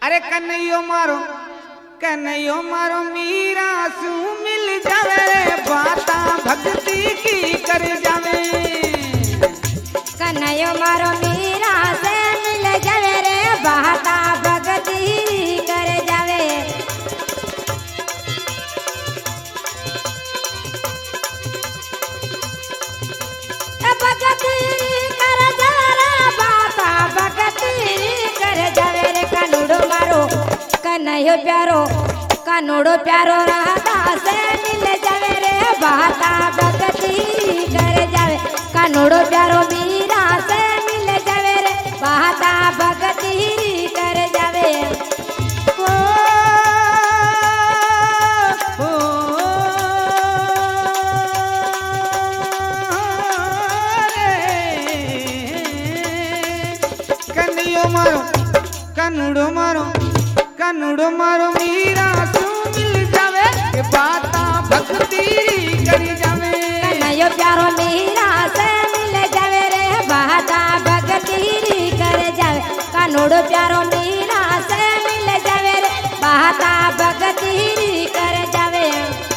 अरे कन्हैयो मारो मीरा सू मिल जावे रे बाता भक्ति की कर जावे। कन्हैयो मारो मीरा से मिल जावे रे बाता भक्ति कर जावे। भक्ति कर जावे रे बाता भक्ति कर जावे रे। कानूड़ो मारो कन्हैयो प्यारो कानूड़ो प्यारो राधा से मिल जावे रे बाता भक्ति कर जावे। कानूड़ो प्यारो मीरा से मिल जावे रे बाता भक्ति कर जावे। कन्हैयो मारो मीरा सू मिल जावे के बाता भक्ति करी जावे। कन्हैयो प्यारो मीरा से मिल जावे रे बाता भक्ति कर जावे। कानूड़ो प्यारो मीरा से मिल जावे रे बाता भक्ति कर जावे।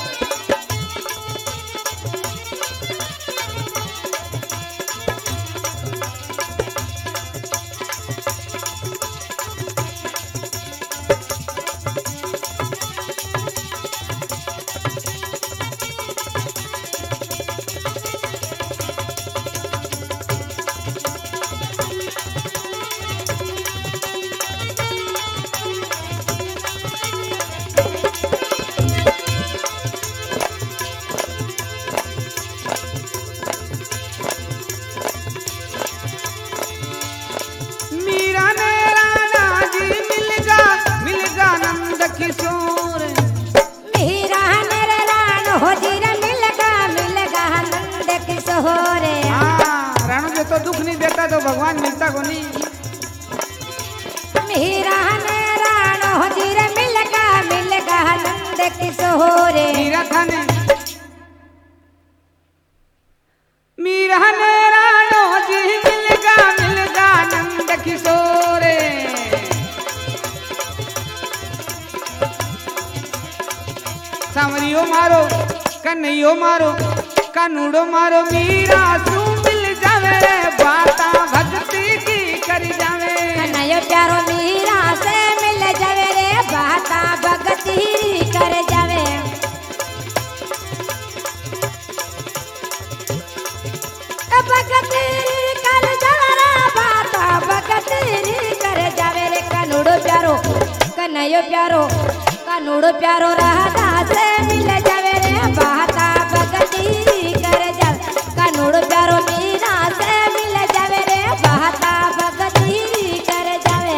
किशोर मीरा मेरे रान हो जीर मिलगा नंद किशोर। राणो जो तो दुख नहीं देता तो भगवान मिलता को नहीं। मीरा ने रान हो जीर मिलगा नंद किशोर। मीरा थाने मीरा ने राणो जी मिलगा नंद किशोर। सांवरियो मारो कन्हैयो मारो कानूड़ो मारो मीरा सू मिल जावे रे बाता भक्ति की करी जावे। कन्हैयो प्यारो मीरा से मिल जावे रे बाता भक्ति कर जावे। भक्ति कर जावे रे बाता भक्ति कर जावे रे। कानूड़ो प्यारो कन्हैयो प्यारो कानूड़ो प्यारो राधा से मिल जावे रे बाता भक्ति कर जावे। कानूड़ो प्यारो मीरा से मिल जावे रे बाता भक्ति कर जावे।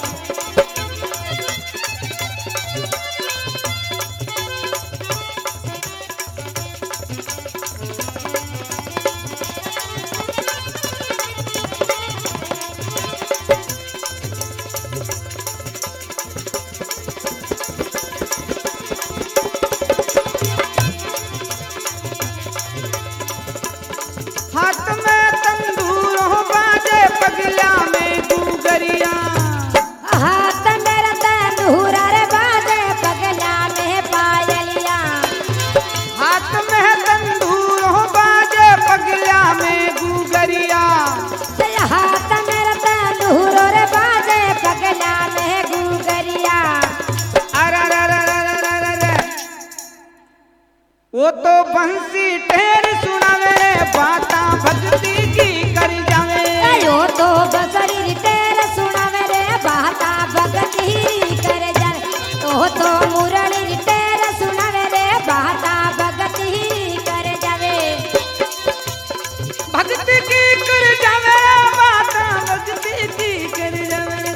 हाथ में तंदूर हो बाजे पगला में गुगरिया। हाथ मेरा तंदूर रे बाजे पगला में पायलिया। हाथ में तंदूर हो बाजे पगला में गुगरिया। हाथ मेरा तंदूर रे बाजे पगला में गुगरिया। अरे वो तो बंसी ढेर सुनावे रे बाता भक्ति की करी जावे। यो तो बसरी तेरे सुनावे रे बाता भक्ति कर जावे। तो मुरली तेरे सुनावे रे बाता भक्ति कर जावे। भक्ति की कर जावे बाता भक्ति की कर जावे।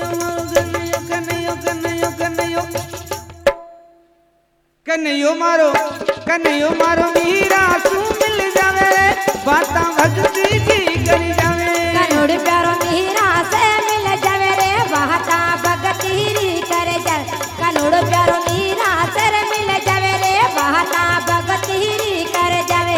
कन्हैयो मारो मीरा सू मिल जावे रे बाता भक्ति की करी जावे। कानूड़ प्यारो मीरा से मिल जावे रे बाता भक्ति कर जावे। कानूड़ प्यारो मीरा से मिल जावे रे बाता भक्ति कर जावे।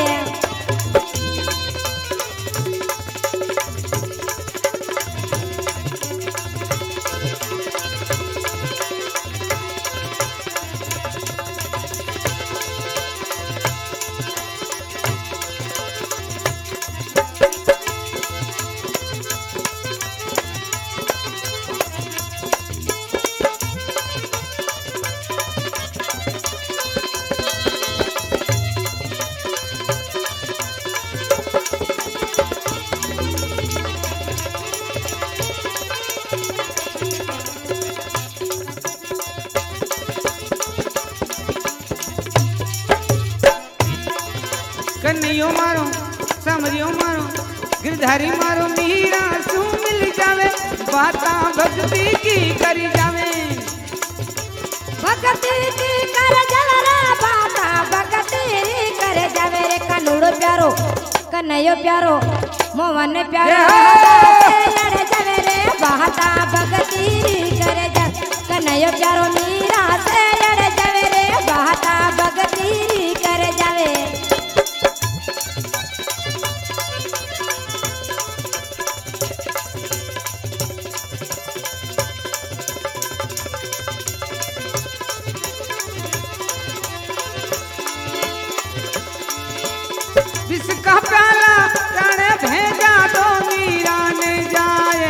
समरियो मारो गिरधारी मारो मीरा सू मिल जावे बाता भक्ति की करी जावे भक्ति की कर जावे रे बाता भक्ति कर जावे रे कनुड़ो प्यारो कन्हैयो प्यारो मोहन प्यारो लड़ जावे रे बाता भक्ति कर जावे कन्हैयो प्यारो मीरा से लड़ जावे रे बाता भक्ति कर जावे जिसका प्याला रण भेजा तो मीरा ने जाए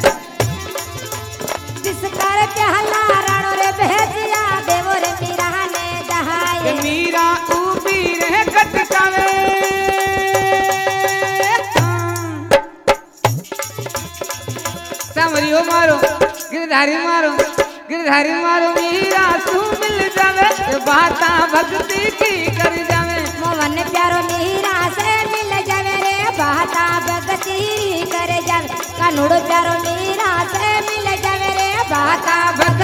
जिसका प्याला रण रे भेजिया देवो रे मीरा ने जहाए मीरा ऊबी रह कटकावे समरियो मारो गिरधारी मारो मीरा सू मिल जावे बाता भक्ति की कर जावे मोहन प्यारो मीरा से मिल जावे रे बाता भक्ति कर जावे कनुड़ प्यारो मीरा से मिल जावे रे बाता भक्ति